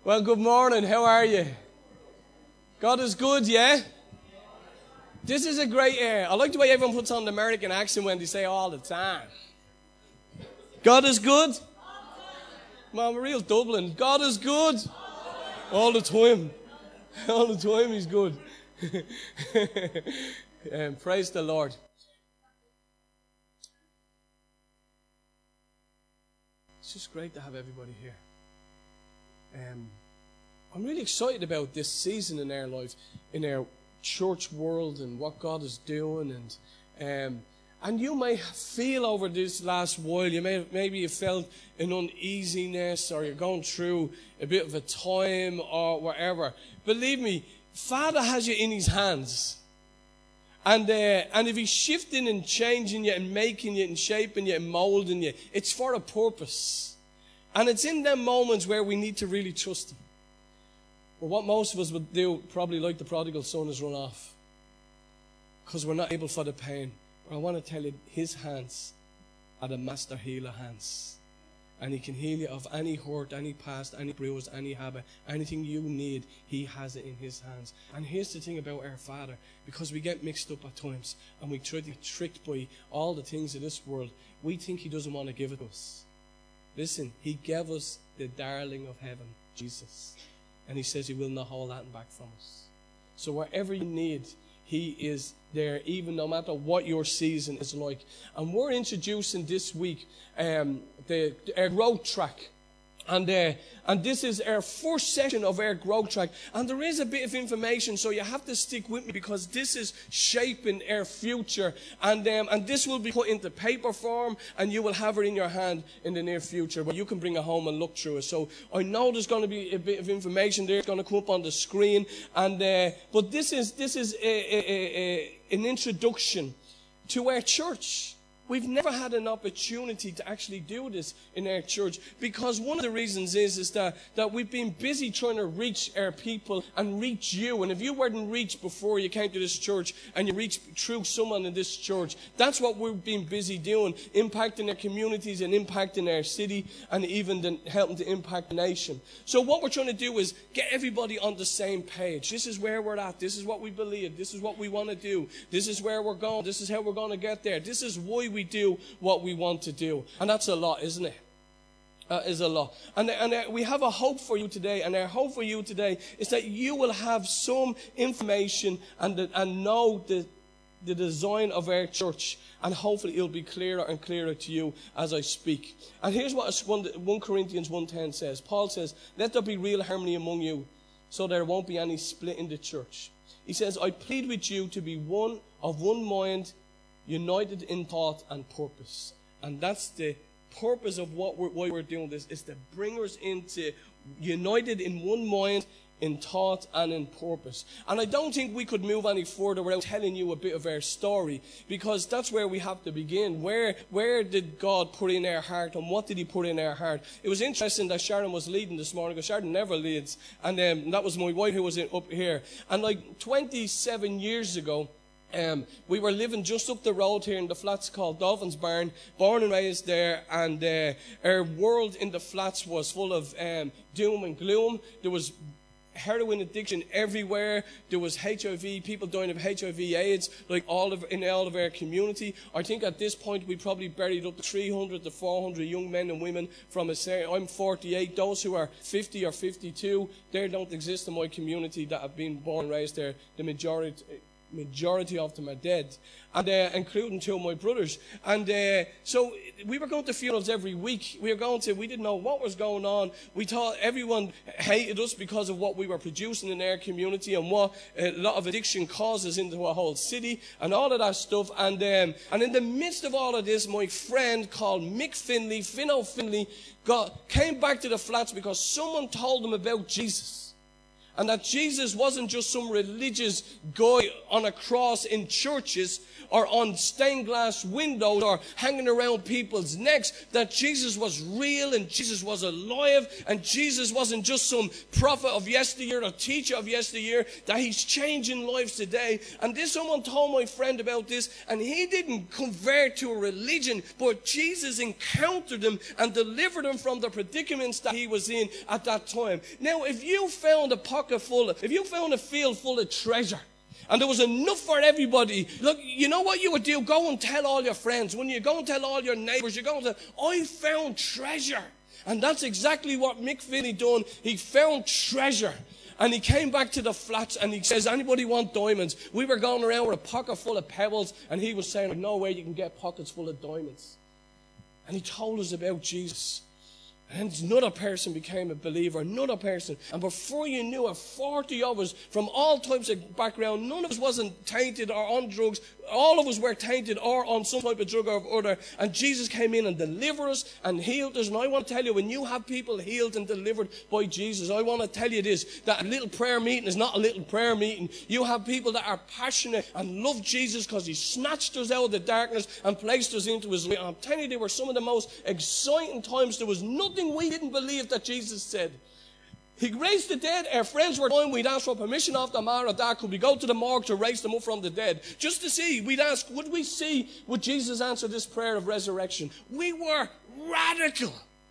Well, good morning. How are you? God is good, yeah? This is a great air. I like the way everyone puts on the American accent when they say all the time. God is good? Man, we're real Dublin. God is good? All the time. All the time he's good. Praise the Lord. It's just great to have everybody here. I'm really excited about this season in our life, in our church world, and what God is doing. And you may feel over this last while, maybe you felt an uneasiness, or you're going through a bit of a time or whatever. Believe me, Father has you in His hands. And if He's shifting and changing you and making you and shaping you and molding you, it's for a purpose. And it's in them moments where we need to really trust Him. But what most of us would do, probably like the prodigal son, is run off. Because we're not able for the pain. But I want to tell you, His hands are the master healer hands. And He can heal you of any hurt, any past, any bruise, any habit, anything you need. He has it in His hands. And here's the thing about our Father. Because we get mixed up at times, and we try to get tricked by all the things of this world, we think He doesn't want to give it to us. Listen, He gave us the darling of heaven, Jesus. And He says He will not hold that back from us. So wherever you need, He is there, even no matter what your season is like. And we're introducing this week our growth track. And this is our first session of our growth track. And there is a bit of information, so you have to stick with me, because this is shaping our future. And this will be put into paper form, and you will have it in your hand in the near future, but you can bring it home and look through it. So I know there's going to be a bit of information there. It's going to come up on the screen. But this is an introduction to our church. We've never had an opportunity to actually do this in our church, because one of the reasons is that we've been busy trying to reach our people and reach you. And if you weren't reached before you came to this church and you reached through someone in this church, that's what we've been busy doing, impacting our communities and impacting our city, and even helping to impact the nation. So what we're trying to do is get everybody on the same page. This is where we're at. This is what we believe. This is what we want to do. This is where we're going. This is how we're going to get there. This is why we do what we want to do. And that's a lot, isn't it? Is a lot. And we have a hope for you today. And our hope for you today is that you will have some information and know the design of our church. And hopefully it'll be clearer and clearer to you as I speak. And here's what 1 Corinthians 1:10 says. Paul says, "Let there be real harmony among you, so there won't be any split in the church." He says, "I plead with you to be one mind, united in thought and purpose." And that's the purpose of why we're doing this, is to bring us into united in one mind, in thought and in purpose. And I don't think we could move any further without telling you a bit of our story, because that's where we have to begin. Where did God put in our heart, and what did He put in our heart? It was interesting that Sharon was leading this morning, because Sharon never leads, and that was my wife who was up here. And like 27 years ago, we were living just up the road here in the flats called Dolphins Barn, born and raised there, and our world in the flats was full of doom and gloom. There was heroin addiction everywhere. There was HIV, people dying of HIV/AIDS, like in all of our community. I think at this point we probably buried up to 300 to 400 young men and women from a certain. I'm 48. Those who are 50 or 52, they don't exist in my community that have been born and raised there. The majority of them are dead, and including two of my brothers. And so we were going to funerals every week. We didn't know what was going on. We thought everyone hated us because of what we were producing in our community, and what a lot of addiction causes into a whole city, and all of that stuff. And in the midst of all of this, my friend called Finno Finley, came back to the flats because someone told him about Jesus. And that Jesus wasn't just some religious guy on a cross in churches or on stained glass windows or hanging around people's necks. That Jesus was real and Jesus was alive and Jesus wasn't just some prophet of yesteryear or teacher of yesteryear. That he's changing lives today. And someone told my friend about this, and he didn't convert to a religion, but Jesus encountered him and delivered him from the predicaments that he was in at that time. Now, if you found if you found a field full of treasure, and there was enough for everybody, look, you know what you would do? Go and tell all your friends. When you go and tell all your neighbors, you go and say, I found treasure. And that's exactly what Mick Finney done. He found treasure. And he came back to the flats and he says, anybody want diamonds? We were going around with a pocket full of pebbles, and he was saying, no way you can get pockets full of diamonds. And he told us about Jesus. And another person became a believer, another person. And before you knew it, 40 of us from all types of background, none of us wasn't tainted or on drugs. All of us were tainted or on some type of drug or other. And Jesus came in and delivered us and healed us. And I want to tell you, when you have people healed and delivered by Jesus, I want to tell you this, that a little prayer meeting is not a little prayer meeting. You have people that are passionate and love Jesus because he snatched us out of the darkness and placed us into his light. And I'm telling you, they were some of the most exciting times. There was nothing we didn't believe that Jesus said. He raised the dead. Our friends were dying. We'd ask for permission off the mom or dad. Could we go to the morgue to raise them up from the dead? Just to see. We'd ask, would Jesus answer this prayer of resurrection? We were radical.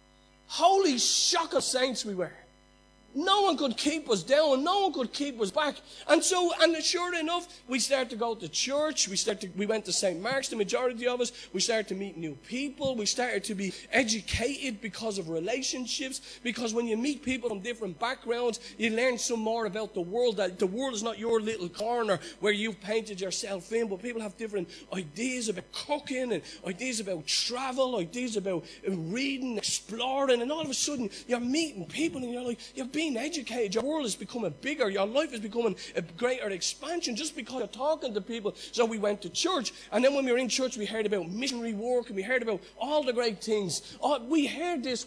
Holy shocking saints we were. No one could keep us down. No one could keep us back. And sure enough, we started to go to church. We went to St. Mark's, the majority of us. We started to meet new people. We started to be educated because of relationships. Because when you meet people from different backgrounds, you learn some more about the world. That the world is not your little corner where you've painted yourself in. But people have different ideas about cooking and ideas about travel, ideas about reading, exploring. And all of a sudden, you're meeting people and you're like, you're being educated. Your world is becoming bigger. Your life is becoming a greater expansion just because you're talking to people. So we went to church, and then when we were in church, we heard about missionary work, and we heard about all the great things. We heard this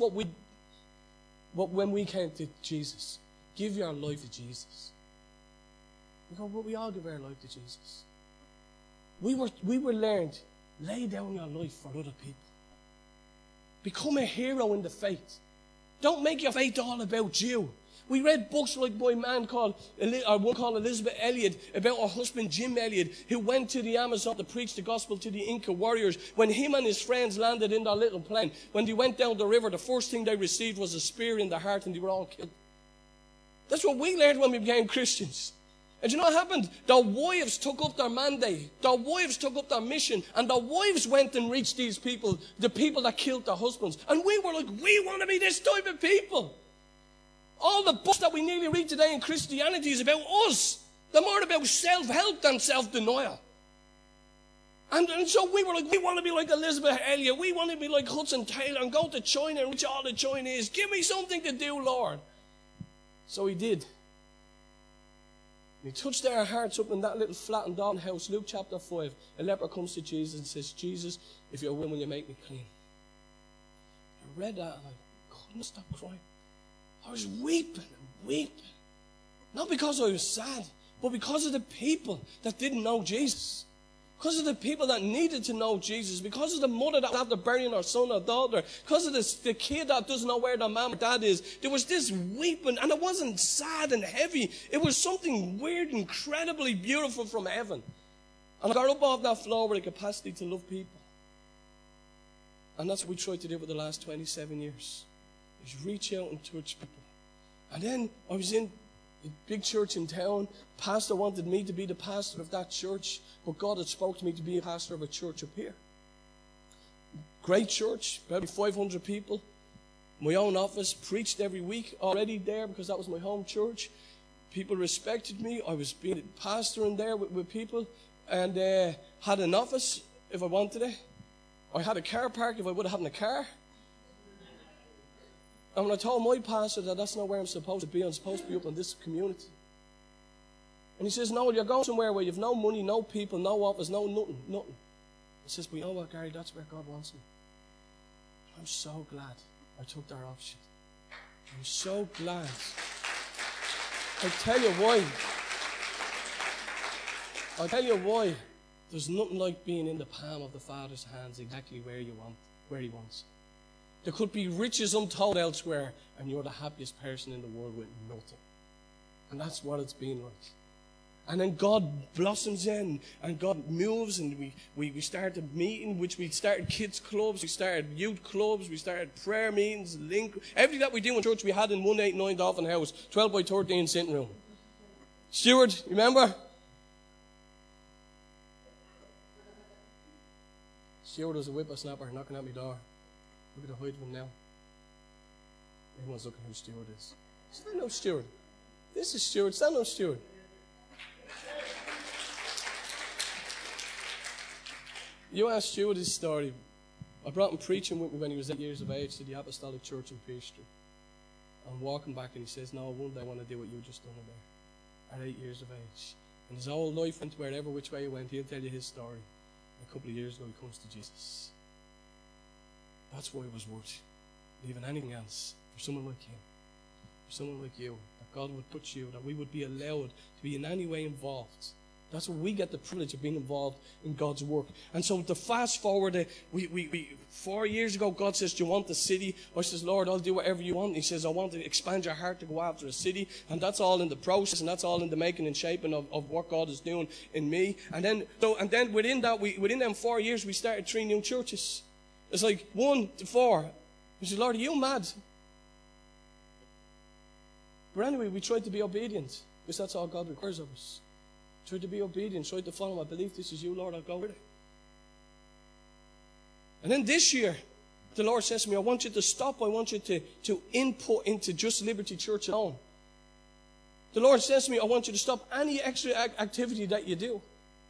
when we came to Jesus. Give your life to Jesus. We go, well, we all give our life to Jesus. We were learned, lay down your life for other people. Become a hero in the faith. Don't make your faith all about you. We read books like by one called Elizabeth Elliot about her husband Jim Elliot, who went to the Amazon to preach the gospel to the Inca warriors. When him and his friends landed in their little plane, when they went down the river, the first thing they received was a spear in the heart, and they were all killed. That's what we learned when we became Christians. And you know what happened? Their wives took up their mandate. Their wives took up their mission. And their wives went and reached these people, the people that killed their husbands. And we were like, we want to be this type of people. All the books that we nearly read today in Christianity is about us. They're more about self-help than self-denial. And so we were like, we want to be like Elizabeth Elliot. We want to be like Hudson Taylor and go to China and reach all the Chinese. Give me something to do, Lord. So he did. He touched their hearts up in that little flat and down house. Luke chapter 5. A leper comes to Jesus and says, Jesus, if you're willing, will you make me clean? I read that and I couldn't stop crying. I was weeping and weeping. Not because I was sad, but because of the people that didn't know Jesus. Because of the people that needed to know Jesus. Because of the mother that had to bury her son or daughter. Because of the kid that doesn't know where their mom or dad is. There was this weeping, and it wasn't sad and heavy. It was something weird, incredibly beautiful from heaven. And I got up off that floor with the capacity to love people. And that's what we tried to do for the last 27 years. Is reach out and touch people. And then I was in a big church in town. Pastor wanted me to be the pastor of that church, but God had spoke to me to be a pastor of a church up here. Great church, about 500 people. My own office, preached every week already there because that was my home church. People respected me. I was being a pastor in there with people, and had an office if I wanted it. I had a car park if I would have had a car. And when I told my pastor that that's not where I'm supposed to be, I'm supposed to be up in this community. And he says, no, you're going somewhere where you've no money, no people, no office, no nothing. He says, but you know what, Gary, that's where God wants me. I'm so glad I took that option. I'm so glad. I tell you why. I'll tell you why. There's nothing like being in the palm of the Father's hands, exactly where He wants. There could be riches untold elsewhere, and you're the happiest person in the world with nothing. And that's what it's been like. And then God blossoms in, and God moves, and we started meeting, which we started kids clubs, we started youth clubs, we started prayer meetings, link, everything that we do in church we had in 189 Dolphin House, 12 by 13 sitting room. Stuart, remember? Stuart was a whippersnapper knocking at my door. Look at the height of him now. Everyone's looking who Stuart is. Stand up, Stuart. This is Stuart. Stand up, Stuart. You asked Stuart his story. I brought him preaching with me when he was 8 years of age to the Apostolic Church in Pearse Street. I'm walking back and he says, no, one day I want to do what you just done there. At 8 years of age. And his whole life went wherever which way he went. He'll tell you his story. A couple of years ago he comes to Jesus. That's why it was worth leaving anything else for someone like him. For someone like you. That God would put you, that we would be allowed to be in any way involved. That's where we get the privilege of being involved in God's work. And so to fast forward, 4 years ago, God says, do you want the city? I says, Lord, I'll do whatever you want. He says, I want to expand your heart to go after a city. And that's all in the process, and that's all in the making and shaping of what God is doing in me. And then within them 4 years, we started 3 new churches. It's like 1 to 4. He said, Lord, are you mad? But anyway, we tried to be obedient, because that's all God requires of us. Try to be obedient, try to follow. I believe this is you, Lord, I'll go with it. And then this year, the Lord says to me, I want you to stop. I want you to input into Just Liberty Church alone. The Lord says to me, I want you to stop any extra activity that you do.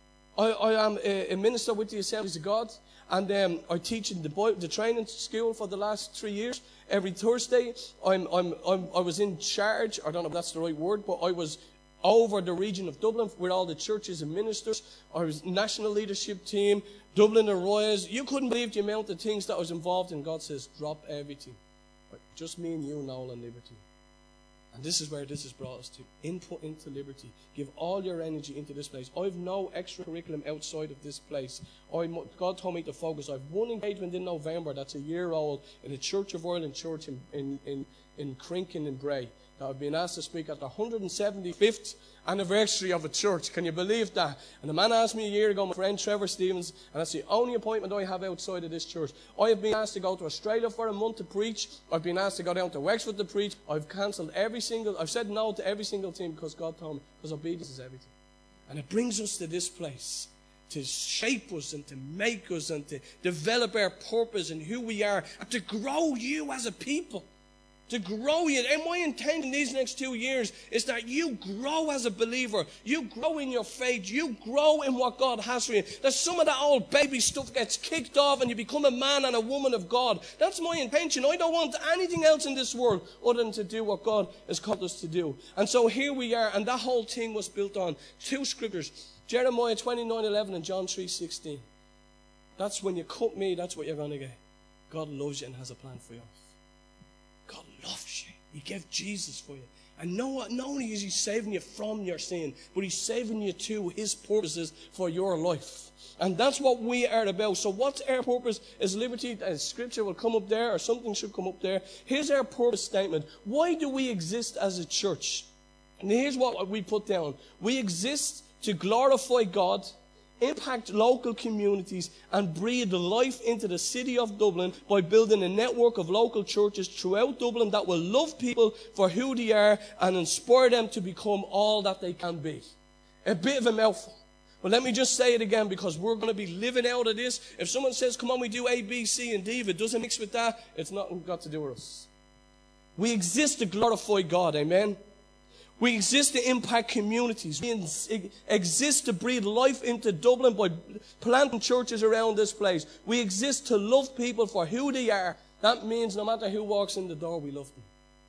I am a minister with the Assemblies of God, and I teach in the training school for the last 3 years. Every Thursday, I was in charge. I don't know if that's the right word, but I was over the region of Dublin with all the churches and ministers. I was national leadership team, Dublin Arroyas. You couldn't believe the amount of things that I was involved in. God says, drop everything. But just me and you, Noel, and Liberty. And this is where this has brought us to. Input into Liberty. Give all your energy into this place. I have no extra curriculum outside of this place. God told me to focus. I have one engagement in November that's a year old in the Church of Ireland Church in Crinkin in Bray. That I've been asked to speak at the 175th anniversary of a church. Can you believe that? And the man asked me a year ago, my friend Trevor Stevens, and that's the only appointment I have outside of this church. I have been asked to go to Australia for a month to preach. I've been asked to go down to Wexford to preach. I've said no to every single thing because God told me, because obedience is everything. And it brings us to this place to shape us and to make us and to develop our purpose and who we are and to grow you as a people. To grow you. And my intention these next 2 years is that you grow as a believer. You grow in your faith. You grow in what God has for you. That some of that old baby stuff gets kicked off and you become a man and a woman of God. That's my intention. I don't want anything else in this world other than to do what God has called us to do. And so here we are. And that whole thing was built on 2 scriptures. Jeremiah 29:11 and John 3:16. That's when you cut me, that's what you're going to get. God loves you and has a plan for you. God loves you. He gave Jesus for you. And not only is He saving you from your sin, but He's saving you to His purposes for your life. And that's what we are about. So what's our purpose as Liberty? Scripture will come up there, or something should come up there. Here's our purpose statement. Why do we exist as a church? And here's what we put down. We exist to glorify God, impact local communities, and breathe life into the city of Dublin by building a network of local churches throughout Dublin that will love people for who they are and inspire them to become all that they can be. A bit of a mouthful. But let me just say it again, because we're going to be living out of this. If someone says, come on, we do A, B, C, and D, if it doesn't mix with that, it's not got to do with us. We exist to glorify God, amen? We exist to impact communities. We exist to breathe life into Dublin by planting churches around this place. We exist to love people for who they are. That means no matter who walks in the door, we love them.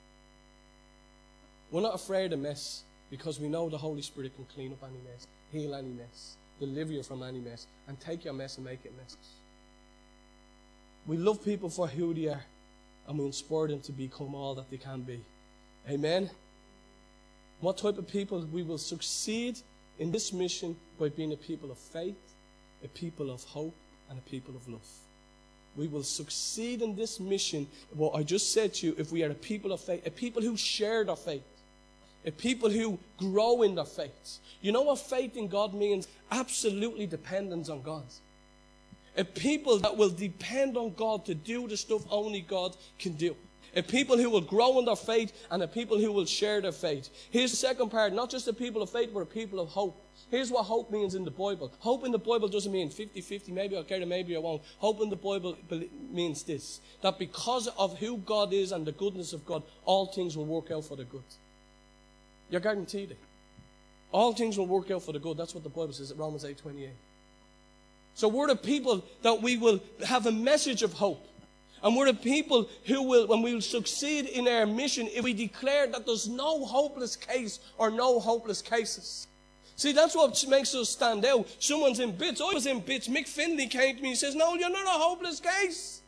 We're not afraid of mess because we know the Holy Spirit can clean up any mess, heal any mess, deliver you from any mess, and take your mess and make it mess. We love people for who they are, and we inspire them to become all that they can be. Amen? What type of people? We will succeed in this mission by being a people of faith, a people of hope, and a people of love. We will succeed in this mission, what I just said to you, if we are a people of faith, a people who share their faith, a people who grow in their faith. You know what faith in God means? Absolutely dependence on God. A people that will depend on God to do the stuff only God can do. A people who will grow in their faith and a people who will share their faith. Here's the second part, not just a people of faith, but a people of hope. Here's what hope means in the Bible. Hope in the Bible doesn't mean 50-50, maybe I'll get it, maybe I won't. Hope in the Bible means this, that because of who God is and the goodness of God, all things will work out for the good. You're guaranteed it. All things will work out for the good. That's what the Bible says at Romans 8:28. So we're the people that we will have a message of hope. And we're the people who will, when we will succeed in our mission, if we declare that there's no hopeless case or no hopeless cases. See, that's what makes us stand out. Someone's in bits. I was in bits. Mick Finley came to me and says, no, you're not a hopeless case.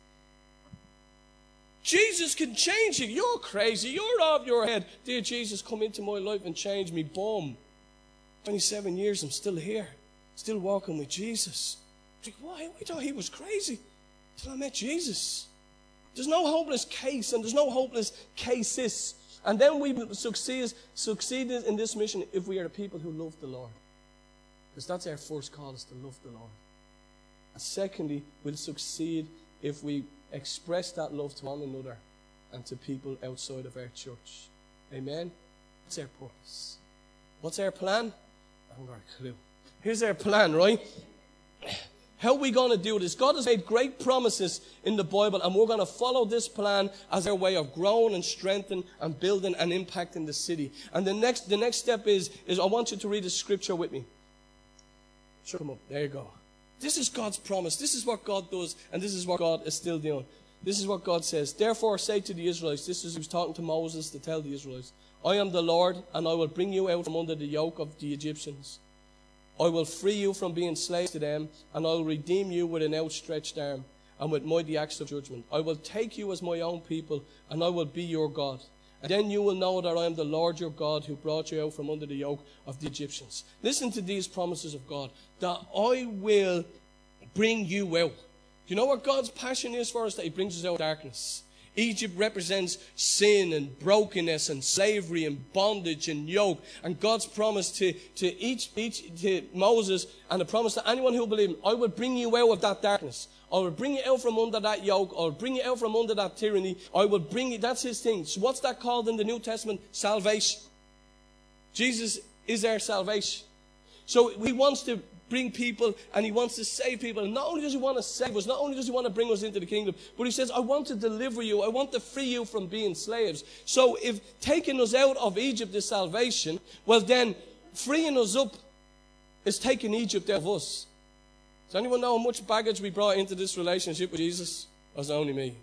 Jesus can change you. You're crazy. You're off your head. Dear Jesus, come into my life and change me. Boom. 27 years, I'm still here. Still walking with Jesus. Like, why? I thought he was crazy until I met Jesus. There's no hopeless case and there's no hopeless cases. And then we will succeed in this mission if we are the people who love the Lord. Because that's our first call, is to love the Lord. And secondly, we'll succeed if we express that love to one another and to people outside of our church. Amen? What's our purpose? What's our plan? I haven't got a clue. Here's our plan, right? How are we going to do this? God has made great promises in the Bible, and we're going to follow this plan as our way of growing and strengthening and building and impacting the city. And the next step is I want you to read the scripture with me. Sure, come up. There you go. This is God's promise. This is what God does, and this is what God is still doing. This is what God says. Therefore say to the Israelites, this is he was talking to Moses to tell the Israelites, I am the Lord, and I will bring you out from under the yoke of the Egyptians. I will free you from being slaves to them, and I will redeem you with an outstretched arm and with mighty acts of judgment. I will take you as my own people, and I will be your God. And then you will know that I am the Lord your God who brought you out from under the yoke of the Egyptians. Listen to these promises of God, that I will bring you out. Do you know what God's passion is for us? That he brings us out of darkness. Egypt represents sin and brokenness and slavery and bondage and yoke. And God's promise to Moses, and the promise to anyone who believes, I will bring you out of that darkness. I will bring you out from under that yoke. I will bring you out from under that tyranny. I will bring you, that's his thing. So what's that called in the New Testament? Salvation. Jesus is our salvation. So he wants to bring people, and he wants to save people. And not only does he want to save us, not only does he want to bring us into the kingdom, but he says, I want to deliver you. I want to free you from being slaves. So if taking us out of Egypt is salvation, well then freeing us up is taking Egypt out of us. Does anyone know how much baggage we brought into this relationship with Jesus? Or is it only me?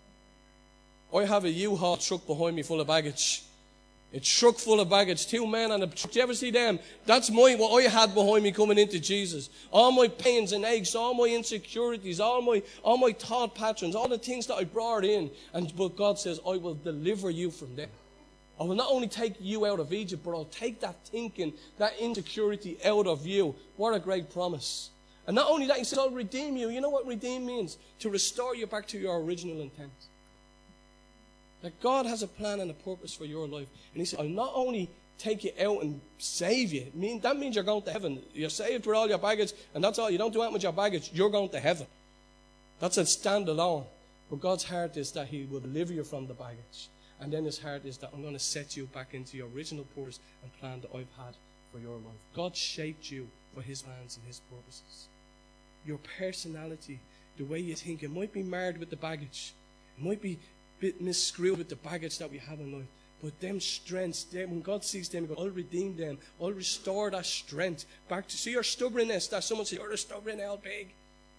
I have a U-Haul truck behind me full of baggage. A truck full of baggage, 2 men on a truck. Do you ever see them? That's what I had behind me coming into Jesus. All my pains and aches, all my insecurities, all my thought patterns, all the things that I brought in. But God says, I will deliver you from them. I will not only take you out of Egypt, but I'll take that thinking, that insecurity out of you. What a great promise. And not only that, he says, I'll redeem you. You know what redeem means? To restore you back to your original intent. That God has a plan and a purpose for your life. And he said, I'll not only take you out and save you. That means you're going to heaven. You're saved with all your baggage, and that's all. You don't do anything with your baggage. You're going to heaven. That's a standalone. But God's heart is that he will deliver you from the baggage. And then his heart is that I'm going to set you back into your original purpose and plan that I've had for your life. God shaped you for his plans and his purposes. Your personality, the way you think, it might be marred with the baggage. It might be bit misscrewed with the baggage that we have in life. But them strengths, when God sees them, I'll redeem them. I'll restore that strength back to, see your stubbornness, that someone says, you're a stubborn old pig.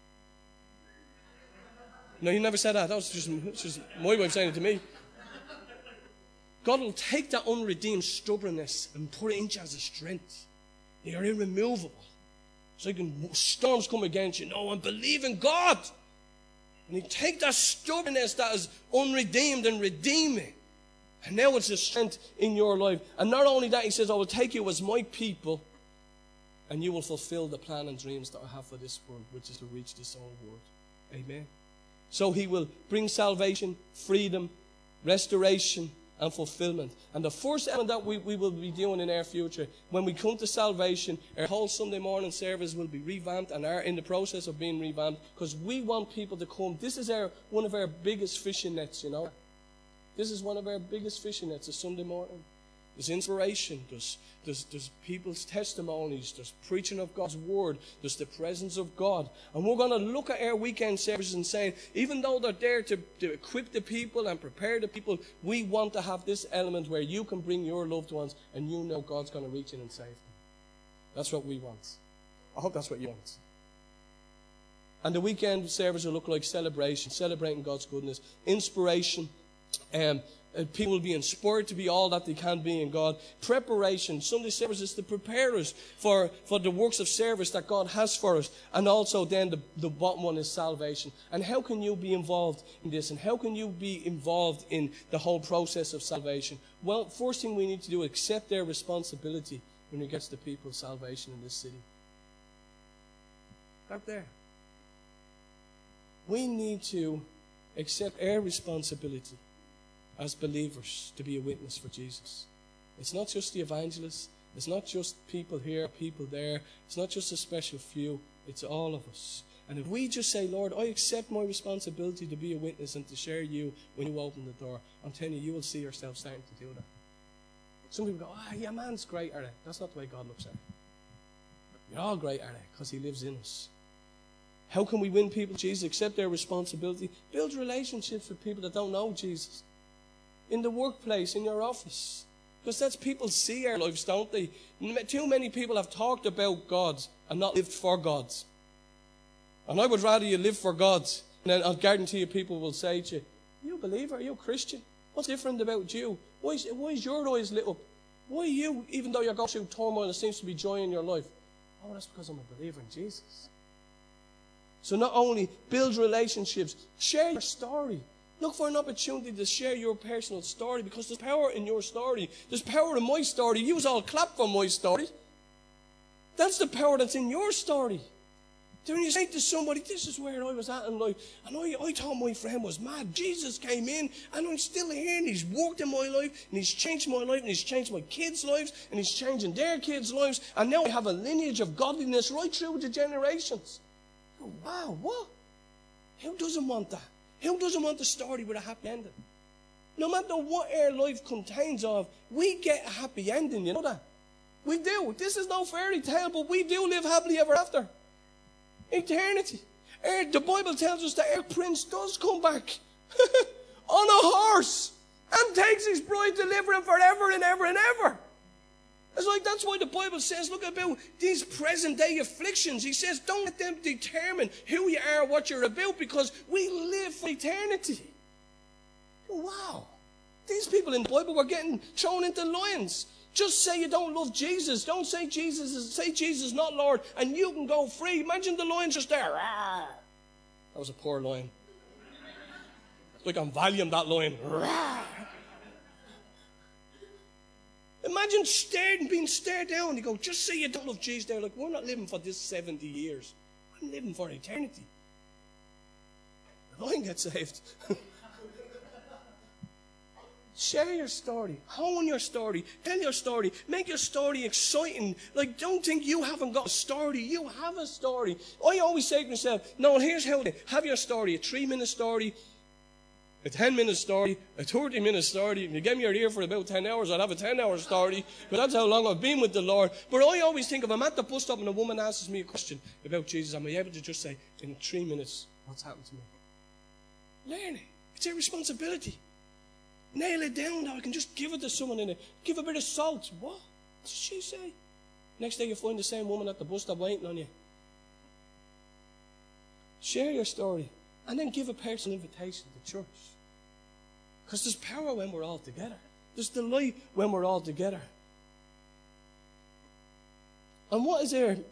No, you never said that. That was just my way of saying it to me. God will take that unredeemed stubbornness and put it into as a strength. They are irremovable. So storms come against you. No, I'm believing God. And he take that stubbornness that is unredeemed and redeem it. And now it's a strength in your life. And not only that, he says, I will take you as my people, and you will fulfill the plan and dreams that I have for this world, which is to reach this whole world. Amen. So he will bring salvation, freedom, restoration, and fulfillment. And the first element that we will be doing in our future, when we come to salvation, our whole Sunday morning service will be revamped and are in the process of being revamped, because we want people to come. This is one of our biggest fishing nets, you know. This is one of our biggest fishing nets, a Sunday morning. There's inspiration, there's people's testimonies, there's preaching of God's word, there's the presence of God. And we're going to look at our weekend services and say, even though they're there to equip the people and prepare the people, we want to have this element where you can bring your loved ones and you know God's going to reach in and save them. That's what we want. I hope that's what you want. And the weekend service will look like celebration, celebrating God's goodness, inspiration, people will be inspired to be all that they can be in God. Preparation. Sunday service is to prepare us for the works of service that God has for us. And also then the bottom one is salvation. And how can you be involved in this? And how can you be involved in the whole process of salvation? Well, first thing we need to do is accept their responsibility when it gets to people's salvation in this city. Right there. We need to accept our responsibility as believers to be a witness for Jesus. It's not just the evangelists. It's not just people here, people there. It's not just a special few. It's all of us. And if we just say, Lord, I accept my responsibility to be a witness and to share you when you open the door, I'm telling you, you will see yourself starting to do that. Some people go, yeah, man's great, are they? That's not the way God looks at it. You're all great, are they? Because he lives in us. How can we win people to Jesus? Accept their responsibility. Build relationships with people that don't know Jesus. In the workplace, in your office. Because that's people see our lives, don't they? Too many people have talked about God and not lived for God. And I would rather you live for God. And then I'll guarantee you people will say to you, are you a believer? Are you a Christian? What's different about you? Why is your eyes lit up? Why you, even though you're going through turmoil, there seems to be joy in your life? Oh, that's because I'm a believer in Jesus. So not only build relationships, share your story. Look for an opportunity to share your personal story, because there's power in your story. There's power in my story. You all clap for my story. That's the power that's in your story. Then when you say to somebody, this is where I was at in life, and I thought my friend was mad. Jesus came in, and I'm still here, and he's worked in my life, and he's changed my life, and he's changed my kids' lives, and he's changing their kids' lives, and now I have a lineage of godliness right through the generations. Oh, wow, what? Who doesn't want that? Who doesn't want a story with a happy ending? No matter what our life contains of, we get a happy ending, you know that? We do. This is no fairy tale, but we do live happily ever after. Eternity. The Bible tells us that our prince does come back on a horse and takes his bride to live with him forever and ever and ever. It's like, that's why the Bible says, look about these present day afflictions. He says, don't let them determine who you are, what you're about, because we live for eternity. Wow. These people in the Bible were getting thrown into lions. Just say you don't love Jesus. Don't say say Jesus not Lord, and you can go free. Imagine the lions just there. Rawr. That was a poor lion. It's like I'm Valium, that lion. Rawr. Imagine being stared down. You go, just say you don't love Jesus. They're like, we're not living for this 70 years. I'm living for eternity. The lion gets saved. Share your story. Hone your story. Tell your story. Make your story exciting. Like, don't think you haven't got a story. You have a story. I always say to myself, no, here's how to have your story. A 3-minute story, a 10-minute story, a 30-minute story. If you gave me your ear for about 10 hours, I'd have a 10-hour story. But that's how long I've been with the Lord. But I always think, if I'm at the bus stop and a woman asks me a question about Jesus, am I able to just say, in 3 minutes, what's happened to me? Learn it. It's your responsibility. Nail it down now. I can just give it to someone in it. Give a bit of salt. What? What did she say? Next day you find the same woman at the bus stop waiting on you. Share your story. And then give a personal invitation to church. Because there's power when we're all together. There's delight when we're all together. And what is there?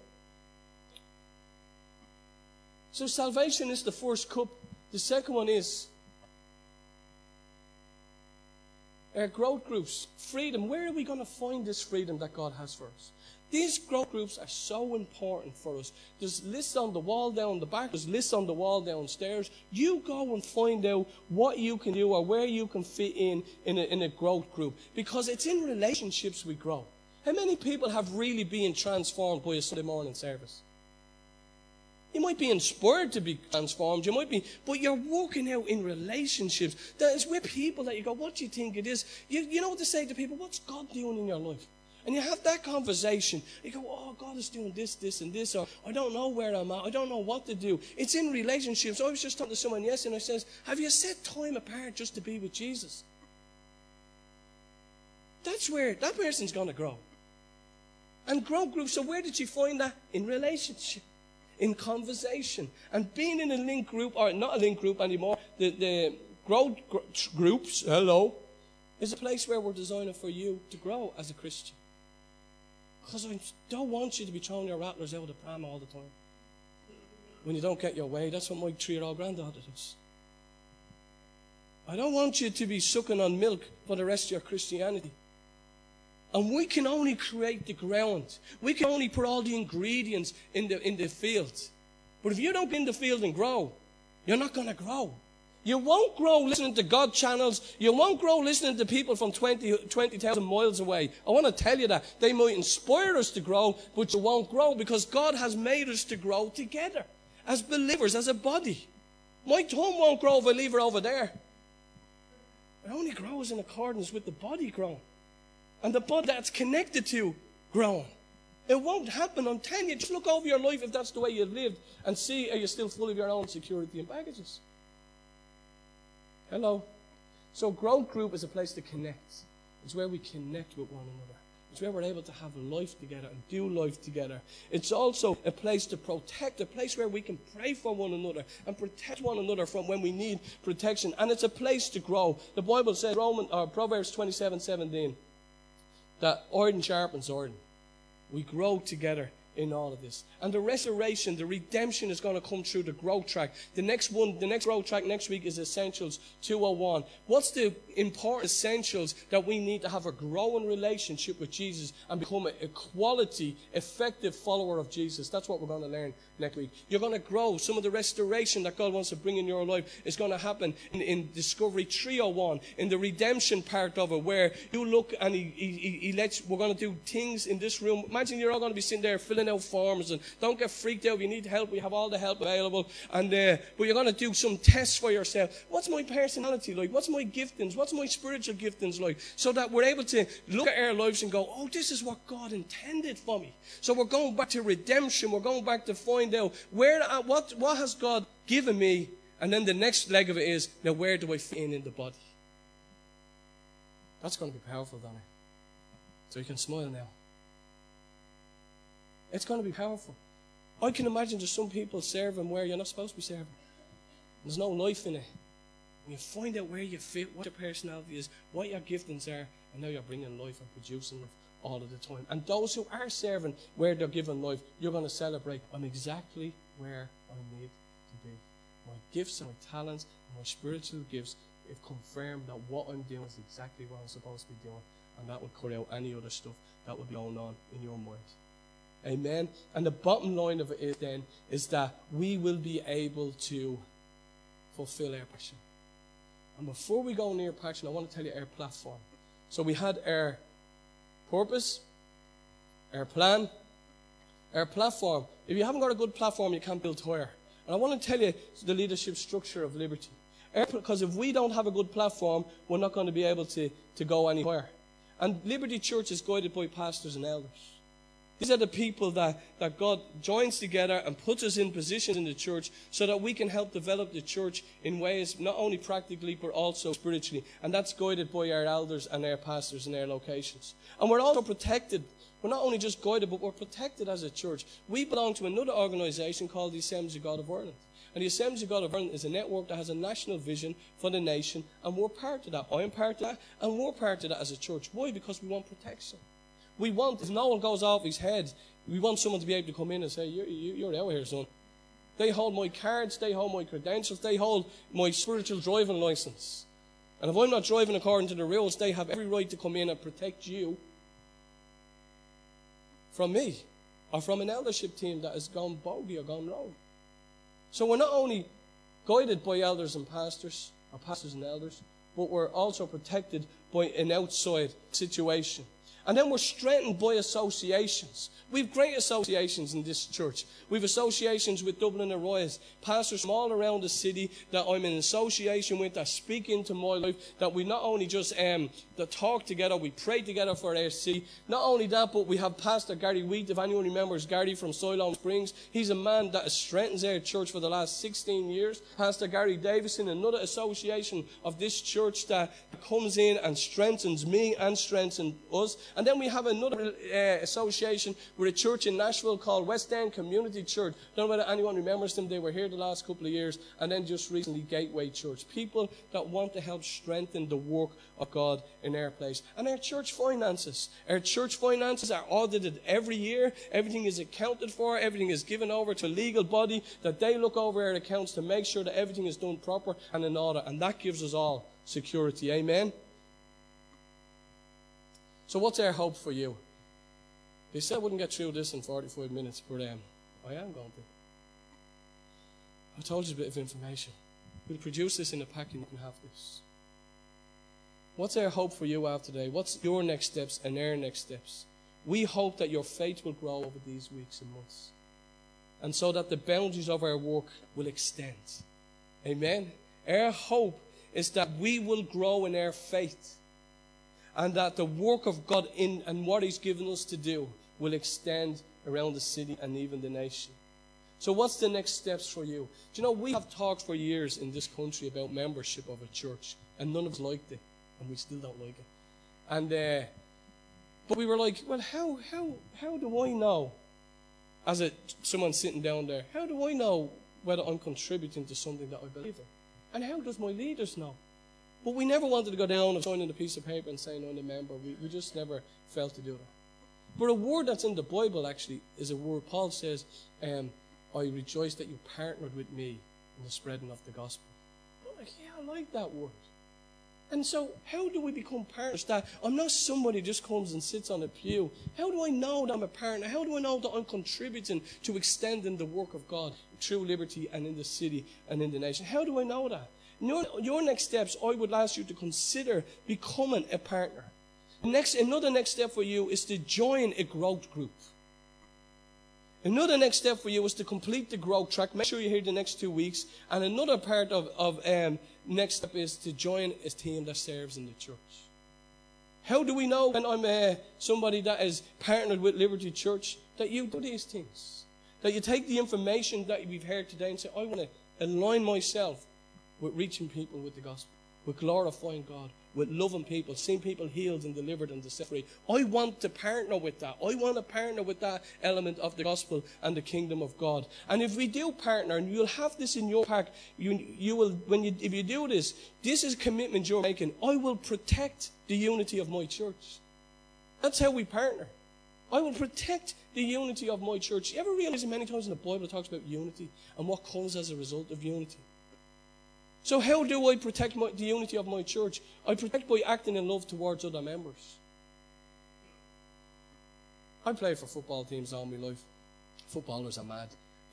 So salvation is the first cup. The second one is growth groups, freedom. Where are we going to find this freedom that God has for us? These growth groups are so important for us. There's lists on the wall down the back. There's lists on the wall downstairs. You go and find out what you can do or where you can fit in a growth group. Because it's in relationships we grow. How many people have really been transformed by a Sunday morning service? You might be inspired to be transformed, but you're working out in relationships. That is with people that you go, what do you think it is? You know what to say to people, what's God doing in your life? And you have that conversation. You go, oh, God is doing this, this, and this, or I don't know where I'm at. I don't know what to do. It's in relationships. I was just talking to someone yesterday, and I says, have you set time apart just to be with Jesus? That's where that person's going to grow. And growth groups, so where did you find that? In relationship, in conversation. And being in a link group, or not a link group anymore, the growth groups, is a place where we're designing for you to grow as a Christian. Because I don't want you to be throwing your rattlers out of the pram all the time. When you don't get your way, that's what my 3-year-old granddaughter does. I don't want you to be sucking on milk for the rest of your Christianity. And we can only create the ground. We can only put all the ingredients in the field. But if you don't get in the field and grow, you're not going to grow. You won't grow listening to God channels. You won't grow listening to people from 20,000 miles away. I want to tell you that. They might inspire us to grow, but you won't grow because God has made us to grow together as believers, as a body. My tongue won't grow if I leave it over there. It only grows in accordance with the body growing. And the body that's connected to growing. It won't happen. I'm telling you, just look over your life if that's the way you've lived and see, are you still full of your own security and baggages? Hello. So growth group is a place to connect. It's where we connect with one another. It's where we're able to have life together and do life together. It's also a place to protect, a place where we can pray for one another and protect one another from when we need protection. And it's a place to grow. The Bible says, Proverbs 27:17, that iron sharpens iron. We grow together in all of this. And the restoration, the redemption is going to come through the growth track. The next growth track next week is Essentials 201. What's the important essentials that we need to have a growing relationship with Jesus and become a quality, effective follower of Jesus? That's what we're going to learn next week. You're going to grow. Some of the restoration that God wants to bring in your life is going to happen in Discovery 301, in the redemption part of it, where you look and he lets, we're going to do things in this room. Imagine you're all going to be sitting there filling out forms, and don't get freaked out if you need help. We have all the help available. And but you're going to do some tests for yourself. What's my personality like? What's my giftings? What's my spiritual giftings like? So that we're able to look at our lives and go, oh, this is what God intended for me. So we're going back to redemption. We're going back to find out what has God given me. And then the next leg of it is, now where do I fit in the body? That's going to be powerful, Donnie. So you can smile now. It's going to be powerful. I can imagine there's some people serving where you're not supposed to be serving. There's no life in it. When you find out where you fit, what your personality is, what your giftings are, and now you're bringing life and producing life all of the time. And those who are serving where they're given life, you're going to celebrate, I'm exactly where I need to be. My gifts and my talents and my spiritual gifts have confirmed that what I'm doing is exactly what I'm supposed to be doing. And that will cut out any other stuff that will be going on in your mind. Amen. And the bottom line of it is that we will be able to fulfill our passion. And before we go near passion, I want to tell you our platform. So we had our purpose, our plan, our platform. If you haven't got a good platform, you can't build higher. And I want to tell you the leadership structure of Liberty. Because if we don't have a good platform, we're not going to be able to go any higher. And Liberty Church is guided by pastors and elders. These are the people that God joins together and puts us in positions in the church so that we can help develop the church in ways not only practically but also spiritually. And that's guided by our elders and our pastors in our locations. And we're also protected. We're not only just guided, but we're protected as a church. We belong to another organisation called the Assemblies of God of Ireland. And the Assemblies of God of Ireland is a network that has a national vision for the nation, and we're part of that. I'm part of that, and we're part of that as a church. Why? Because we want protection. We want, if no one goes off his head, we want someone to be able to come in and say, you're out here, son. They hold my cards, they hold my credentials, they hold my spiritual driving license. And if I'm not driving according to the rules, they have every right to come in and protect you from me or from an eldership team that has gone bogey or gone wrong. So we're not only guided by elders and pastors, or pastors and elders, but we're also protected by an outside situation. And then we're strengthened by associations. We've great associations in this church. We've associations with Dublin Arise, pastors from all around the city that I'm in association with, that speak into my life, that we not only just that talk together, we pray together for our city. Not only that, but we have Pastor Gary Wheat. If anyone remembers Gary from Siloam Springs, he's a man that has strengthened our church for the last 16 years. Pastor Gary Davison, another association of this church that comes in and strengthens me and strengthens us. And then we have another association with a church in Nashville called West End Community Church. Don't know whether anyone remembers them. They were here the last couple of years. And then just recently, Gateway Church. People that want to help strengthen the work of God in our place. And our church finances. Our church finances are audited every year. Everything is accounted for. Everything is given over to a legal body that they look over our accounts to make sure that everything is done proper and in order. And that gives us all security. Amen? So what's our hope for you? They said I wouldn't get through this in 45 minutes, but I am going to. I told you a bit of information. We'll produce this in a pack and you can have this. What's our hope for you after today? What's your next steps and our next steps? We hope that your faith will grow over these weeks and months. And so that the boundaries of our work will extend. Amen? Our hope is that we will grow in our faith. And that the work of God in and what He's given us to do will extend around the city and even the nation. So what's the next steps for you? Do you know, we have talked for years in this country about membership of a church. And none of us liked it. And we still don't like it. And but we were like, well, how do I know, as someone sitting down there, how do I know whether I'm contributing to something that I believe in? And how does my leaders know? But we never wanted to go down and sign in a piece of paper and saying I'm a member. We just never felt to do that. But a word that's in the Bible actually is a word. Paul says, I rejoice that you partnered with me in the spreading of the gospel. I'm like, yeah, I like that word. And so how do we become partners? That I'm not somebody who just comes and sits on a pew. How do I know that I'm a partner? How do I know that I'm contributing to extending the work of God through Liberty and in the city and in the nation? How do I know that? Your next steps, I would ask you to consider becoming a partner. Another next step for you is to join a growth group. Another next step for you is to complete the growth track. Make sure you're here the next 2 weeks. And another part of next step is to join a team that serves in the church. How do we know when I'm somebody that is partnered with Liberty Church that you do these things? That you take the information that we've heard today and say, I want to align myself with reaching people with the gospel, with glorifying God, with loving people, seeing people healed and delivered and set free. I want to partner with that. I want to partner with that element of the gospel and the kingdom of God. And if we do partner, and you'll have this in your pack, you will, if you do this, this is a commitment you're making. I will protect the unity of my church. That's how we partner. I will protect the unity of my church. You ever realize many times in the Bible it talks about unity and what comes as a result of unity? So how do I protect the unity of my church? I protect by acting in love towards other members. I played for football teams all my life. Footballers are mad.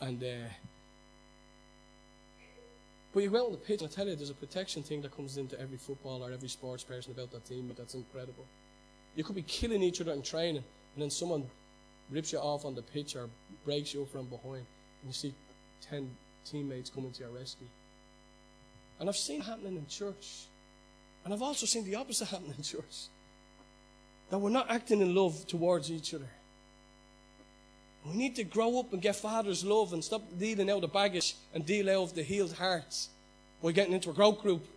But you go out on the pitch and I tell you, there's a protection thing that comes into every footballer, every sports person about that team. That's incredible. You could be killing each other in training and then someone rips you off on the pitch or breaks you from behind and you see 10 teammates coming to your rescue. And I've seen it happening in church. And I've also seen the opposite happen in church. That we're not acting in love towards each other. We need to grow up and get Father's love and stop dealing out the baggage and deal out the healed hearts by getting into a growth group.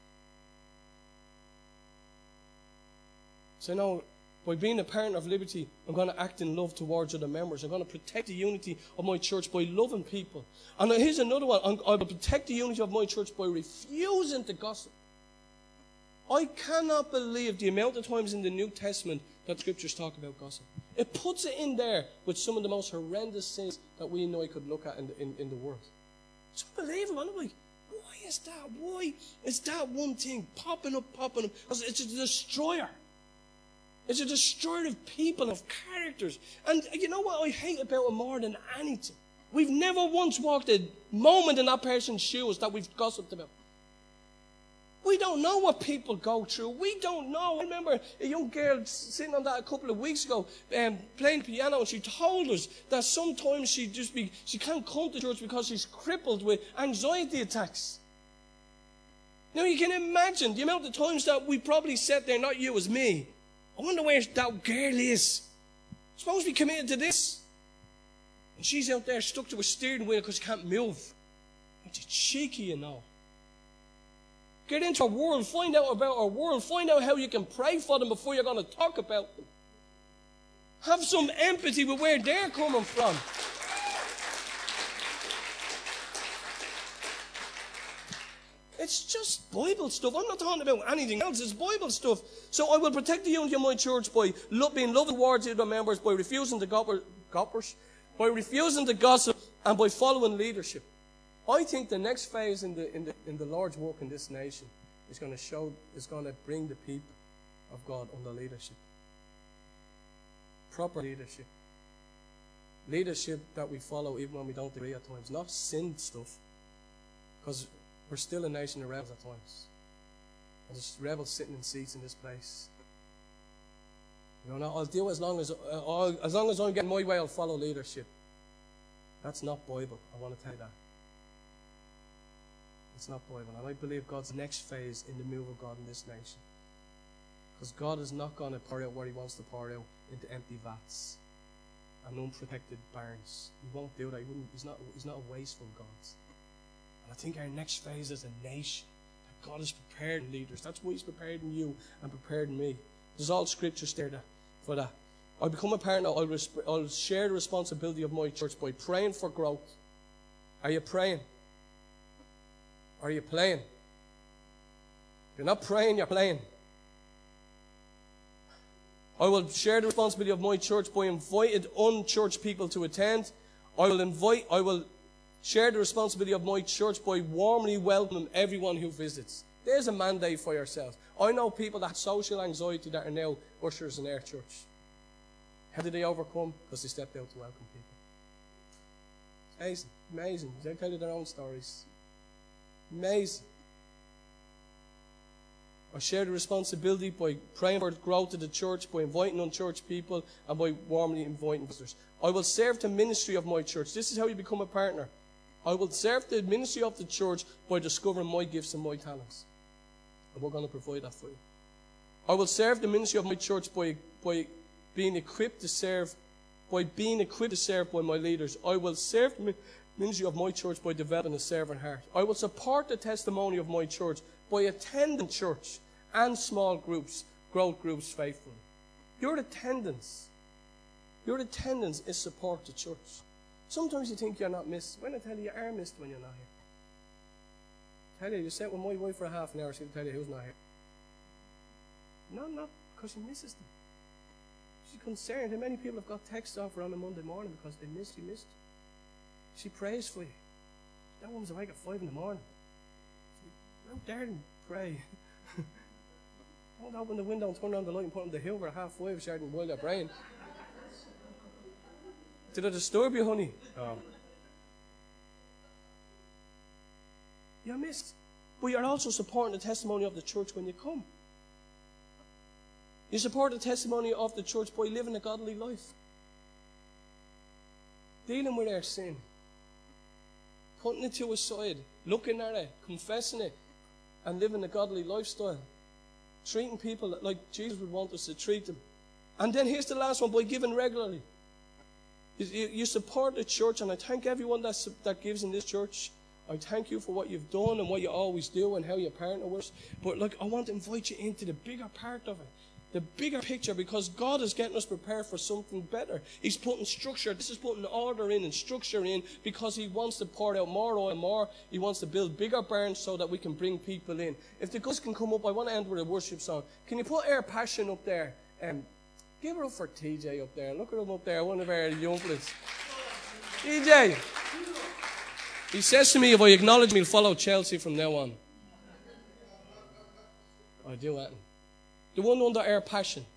So now, by being a partner of Liberty, I'm going to act in love towards other members. I'm going to protect the unity of my church by loving people. And here's another one. I will protect the unity of my church by refusing to gossip. I cannot believe the amount of times in the New Testament that scriptures talk about gossip. It puts it in there with some of the most horrendous sins that we know I could look at in the world. It's unbelievable. I'm like, why is that? Why is that one thing popping up? Because it's a destroyer. It's a destroyer of people, of characters. And you know what I hate about it more than anything? We've never once walked a moment in that person's shoes that we've gossiped about. We don't know what people go through. We don't know. I remember a young girl sitting on that a couple of weeks ago, playing piano, and she told us that sometimes she can't come to church because she's crippled with anxiety attacks. Now you can imagine the amount of times that we probably sat there, not you, as me. I wonder where that girl is. Suppose we committed to this. And she's out there stuck to a steering wheel because she can't move. It's cheeky, you know. Get into our world, find out about our world, find out how you can pray for them before you're going to talk about them. Have some empathy with where they're coming from. It's just Bible stuff. I'm not talking about anything else. It's Bible stuff. So I will protect the unity of my church by being loving towards the members, by refusing to gossip, and by following leadership. I think the next phase in the Lord's work in this nation is going to bring the people of God under leadership. Proper leadership. Leadership that we follow even when we don't agree at times. Not sin stuff. Because we're still a nation of rebels at times. And there's rebels sitting in seats in this place. You know, I'll do as long as I'm getting my way, I'll follow leadership. That's not Bible. I want to tell you that. It's not Bible. And I believe God's next phase in the move of God in this nation. Because God is not going to pour out what He wants to pour out into empty vats and unprotected barns. He won't do that. He's not a wasteful God. And I think our next phase as a nation, that God has prepared leaders. That's why He's prepared in you and prepared in me. There's all scriptures there for that. I become a partner. I'll share the responsibility of my church by praying for growth. Are you praying? Are you playing? If you're not praying, you're playing. I will share the responsibility of my church by inviting unchurched people to attend. I will share the responsibility of my church by warmly welcoming everyone who visits. There's a mandate for yourselves. I know people that have social anxiety that are now ushers in our church. How did they overcome? Because they stepped out to welcome people. It's amazing. They tell you their own stories. Amazing. I share the responsibility by praying for growth of the church, by inviting unchurched people, and by warmly inviting visitors. I will serve the ministry of my church. This is how you become a partner. I will serve the ministry of the church by discovering my gifts and my talents. And we're going to provide that for you. I will serve the ministry of my church by being equipped to serve by my leaders. I will serve the ministry of my church by developing a servant heart. I will support the testimony of my church by attending church and small groups, growth groups faithfully. Your attendance is support to church. Sometimes you think you're not missed. When I tell you are missed when you're not here. You sat with my wife for a half an hour, she'll tell you who's not here. No, not because she misses them. She's concerned. How many people have got texts off her on a Monday morning because they missed you. She prays for you. That woman's awake at 5 in the morning. Go out there and pray. Don't open the window and turn on the light and put on the Hoover at 5:30 starting while you're praying. Did I disturb you, honey? Oh. You're missed. But you're also supporting the testimony of the church when you come. You support the testimony of the church by living a godly life. Dealing with our sin. Putting it to a side. Looking at it. Confessing it. And living a godly lifestyle. Treating people like Jesus would want us to treat them. And then here's the last one. By giving regularly. You support the church, and I thank everyone that gives in this church. I thank you for what you've done and what you always do and how you partner with us. But I want to invite you into the bigger part of it. The bigger picture, because God is getting us prepared for something better. He's putting structure. This is putting order in and structure in because He wants to pour out more oil and more. He wants to build bigger barns so that we can bring people in. If the guys can come up, I want to end with a worship song. Can you put Air Passion up there? Give her up for TJ up there. Look at him up there, one of our young ones. TJ, He says to me, if I acknowledge him, he'll follow Chelsea from now on. I do that. The one under our passion.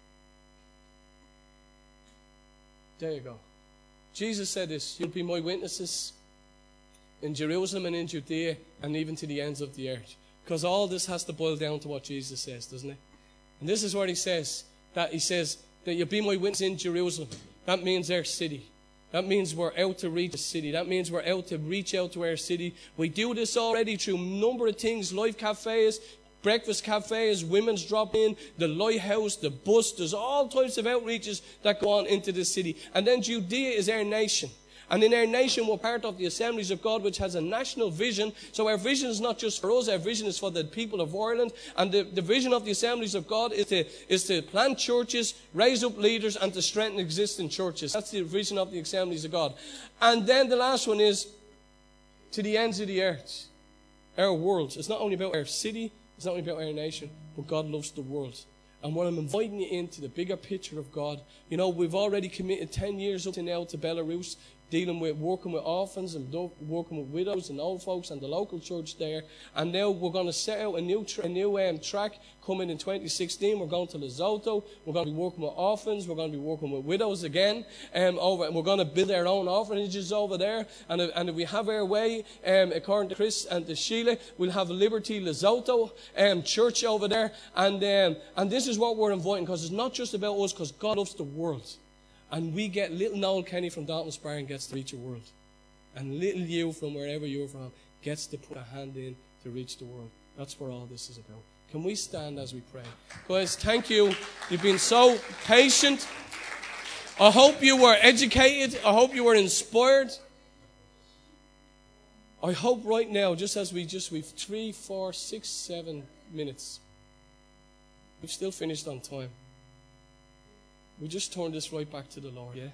There you go. Jesus said this, you'll be my witnesses in Jerusalem and in Judea and even to the ends of the earth. Because all this has to boil down to what Jesus says, doesn't it? And this is what he says that you'll be my witness in Jerusalem. That means our city. That means we're out to reach the city. That means we're out to reach out to our city. We do this already through a number of things, life cafes, breakfast cafes, women's drop-in, the lighthouse, the bus. There's all types of outreaches that go on into the city. And then Judea is our nation. And in our nation, we're part of the Assemblies of God, which has a national vision. So our vision is not just for us, our vision is for the people of Ireland. And the vision of the Assemblies of God is to plant churches, raise up leaders, and to strengthen existing churches. That's the vision of the Assemblies of God. And then the last one is to the ends of the earth, our world. It's not only about our city, it's not only about our nation, but God loves the world. And when I'm inviting you into the bigger picture of God, you know, we've already committed 10 years up to now to Belarus, working with orphans and working with widows and old folks and the local church there. And now we're going to set out a new track coming in 2016. We're going to Lesotho. We're going to be working with orphans. We're going to be working with widows again. And we're going to build our own orphanages over there. And if we have our way, according to Chris and to Sheila, we'll have Liberty Lesotho church over there. And this is what we're inviting, because it's not just about us, because God loves the world. And we get little Noel Kenny from Dalton Sparring gets to reach the world. And little you from wherever you're from gets to put a hand in to reach the world. That's where all this is about. Can we stand as we pray? Guys, thank you. You've been so patient. I hope you were educated. I hope you were inspired. I hope right now, just as we've 3, 4, 6, 7 minutes. We've still finished on time. We just turn this right back to the Lord, yeah?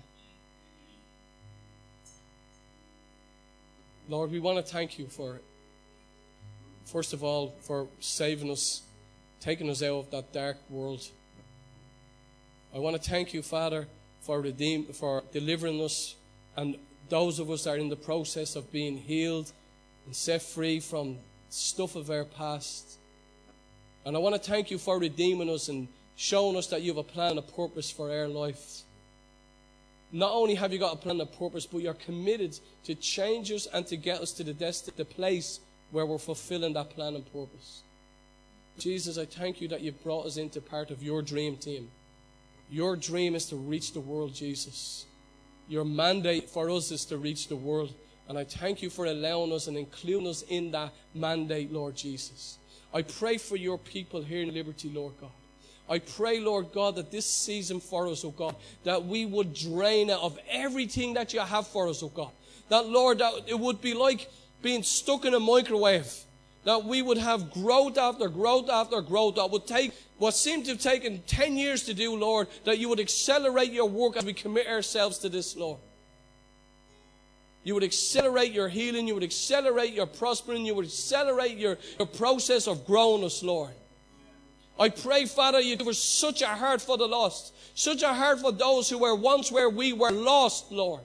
Lord, we want to thank you for, first of all, for saving us, taking us out of that dark world. I want to thank you, Father, for delivering us, and those of us that are in the process of being healed and set free from stuff of our past. And I want to thank you for redeeming us and showing us that you have a plan and a purpose for our life. Not only have you got a plan and a purpose, but you're committed to change us and to get us to the place where we're fulfilling that plan and purpose. Jesus, I thank you that you've brought us into part of your dream team. Your dream is to reach the world, Jesus. Your mandate for us is to reach the world. And I thank you for allowing us and including us in that mandate, Lord Jesus. I pray for your people here in Liberty, Lord God. I pray, Lord God, that this season for us, oh God, that we would drain out of everything that you have for us, oh God. That, Lord, that it would be like being stuck in a microwave. That we would have growth after growth after growth. That would take what seemed to have taken 10 years to do, Lord. That you would accelerate your work as we commit ourselves to this, Lord. You would accelerate your healing. You would accelerate your prospering. You would accelerate your process of growing us, Lord. I pray, Father, you give us such a heart for the lost. Such a heart for those who were once where we were lost, Lord.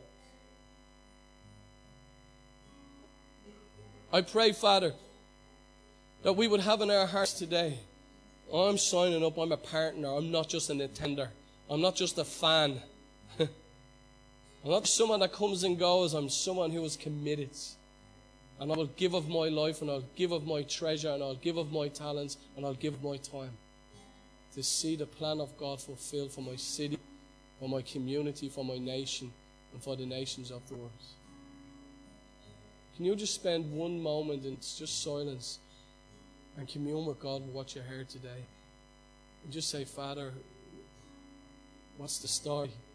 I pray, Father, that we would have in our hearts today, I'm signing up, I'm a partner, I'm not just an attender. I'm not just a fan. I'm not someone that comes and goes, I'm someone who is committed. And I will give of my life, and I'll give of my treasure, and I'll give of my talents, and I'll give of my time to see the plan of God fulfilled for my city, for my community, for my nation, and for the nations of the world. Can you just spend one moment in just silence and commune with God with what you heard today? And just say, Father, what's the story?